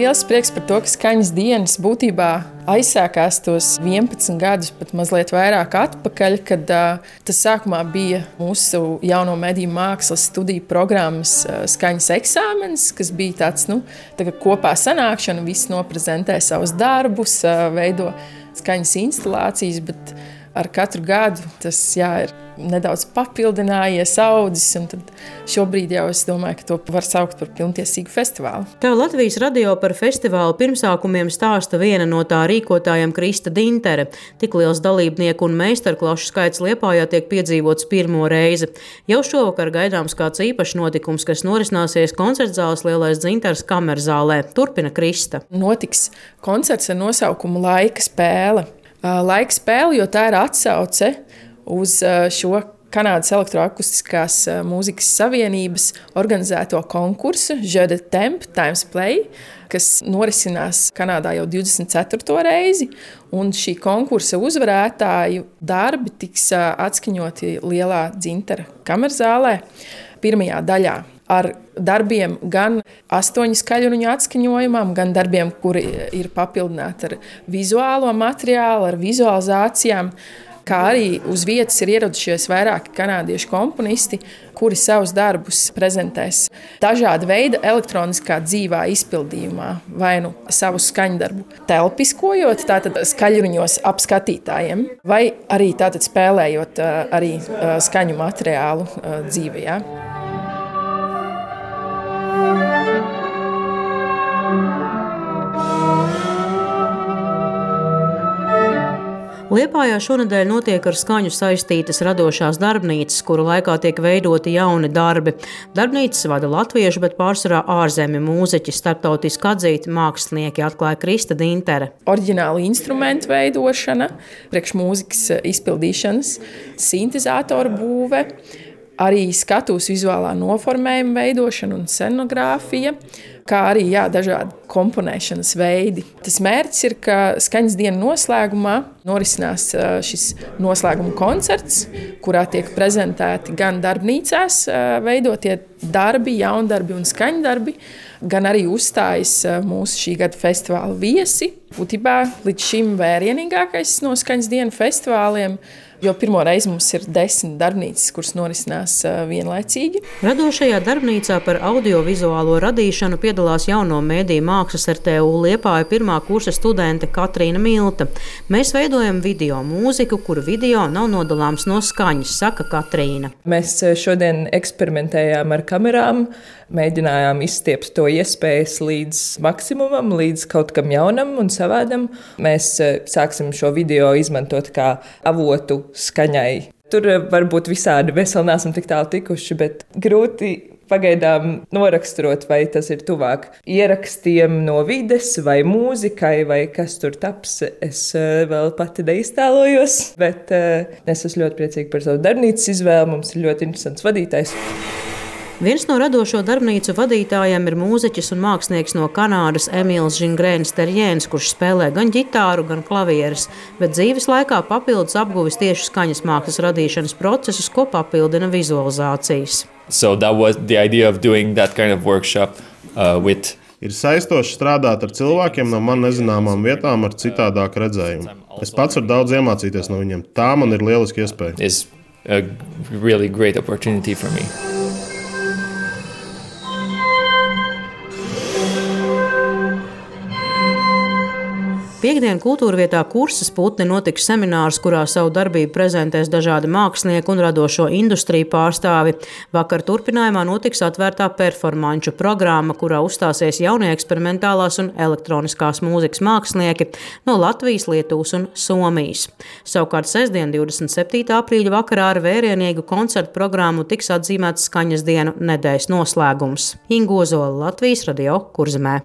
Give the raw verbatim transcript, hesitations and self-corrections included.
liels prieks par to, ka skaņas dienas būtībā aizsākās tos vienpadsmit gadus, pat mazliet vairāk atpakaļ, kad uh, tas sākumā bija mūsu jauno mediju mākslas studiju programmas uh, skaņas eksāmenis, kas bija tāds, nu, tā kā kopā sanākšana, visi noprezentē savus darbus, uh, veido skaņas instalācijas, bet ar katru gadu tas, jā, ir nedaudz papildinājies, audzis, un tad šobrīd jau es domāju, ka to var saukt par pilntiesīgu festivālu. Tā Latvijas radio par festivālu pirmsākumiem stāsta viena no tā rīkotājiem Krista Dintere. Tik liels dalībnieku un meistarklašu skaits Liepājā tiek piedzīvots pirmo reizi. Jau šovakar gaidāms kāds īpašs notikums, kas norisināsies koncertzāles Lielais Dzintars kamerzālē. Turpina Krista. Notiks koncerts ar nosaukumu Laika spēle. Laika spēle, jo tā ir atsauce uz šo Kanādas elektroakustiskās mūzikas savienības organizēto konkursu Jeu de Temps, Times Play, kas norisinās Kanādā jau divdesmit ceturto reizi, un šī konkursa uzvarētāju darbi tiks atskaņoti Lielā Dzintara kamerzālē pirmajā daļā. Ar darbiem gan astoņu skaļruņu atskaņojumam, gan darbiem, kuri ir papildināti ar vizuālo materiālu, ar vizualizācijām, kā arī uz vietas ir ieradušies vairāki kanādiešu komponisti, kuri savus darbus prezentēs dažāda veida elektroniskā dzīvā izpildījumā, vai nu savu skaņdarbu telpiskojot, tātad skaļruņos apskatītājiem, vai arī tātad spēlējot arī skaņu materiālu dzīvajā. Liepājā šonedēļ notiek ar skaņu saistītas radošās darbnīcas, kuru laikā tiek veidoti jauni darbi. Darbnīcas vada latviešu, bet pārsvarā ārzemju mūziķi, starptautiski atzīti mākslinieki, atklāja Krista Dintere. Oriģināla instrumentu veidošana, priekš mūzikas izpildīšanas, sintezātoru būve, arī skatuves vizuālā noformējuma veidošana un scenogrāfija, kā arī jā, dažādi komponēšanas veidi. Tas mērķis ir, ka skaņas dienu noslēgumā norisinās šis noslēguma koncerts, kurā tiek prezentēti gan darbnīcās veidotie darbi, jaundarbi un skaņdarbi, gan arī uzstājas mūsu šī gada festivāla viesi. Būtībā līdz šim vērienīgākais no skaņas dienu festivāliem, jo pirmo reizi mums ir desmit darbnīcas, kuras norisinās vienlaicīgi. Radošajā darbnīcā par audiovizuālo radīšanu piedalās jauno mēdīju mākslas R T U Liepāja pirmā kursa studente Katrīna Milta. Mēs veidojam video mūziku, kuru video nav nodalāms no skaņas, saka Katrīna. Mēs šodien eksperimentējām ar kamerām, mēģinājām izstiept to iespējas līdz maksimumam, līdz kaut kam jaunam un savādam. Mēs sāksim šo video izmantot kā avotu skaņai. Tur var būt visādi, mēs vēl neesam tik tālu tikuši, bet grūti pagaidām noraksturot, vai tas ir tuvāk ierakstiem no vides, vai mūzikai, vai kas tur taps. Es vēl pati neiztēlojos, bet es esmu ļoti priecīga par savu darbnīcas izvēli. Mums ir ļoti interesants vadītājs. Viens no radošo darbnīcu vadītājiem ir mūziķis un mākslinieks no Kanādas Emīls Žingrēns Terjēns, kurš spēlē gan ģitāru, gan klavieres, bet dzīves laikā papildus apguvis tieši skaņas mākslas radīšanas procesus, ko papildina vizualizācijas. So that was the idea of doing that kind of workshop uh, with Ir saistoši strādāt ar cilvēkiem no man nezināmām vietām ar citādāku redzējumu. Es pats varu daudz iemācīties no viņiem. Tā man ir lieliski iespēja. Is a really great opportunity for me. Piektdien kultūrvietā Kursas putne notiks seminārs, kurā savu darbību prezentēs dažādi mākslinieki un radošo industriju pārstāvi. Vakar turpinājumā notiks atvērtā performanču programma, kurā uzstāsies jaunie eksperimentālās un elektroniskās mūzikas mākslinieki no Latvijas, Lietuvas un Somijas. Savukārt sestdien, divdesmit septītā aprīļa vakarā ar vērienīgu koncertu programmu tiks atzīmēts skaņas dienu nedēļas noslēgums. Inga Ozola, Latvijas radio Kurzemē.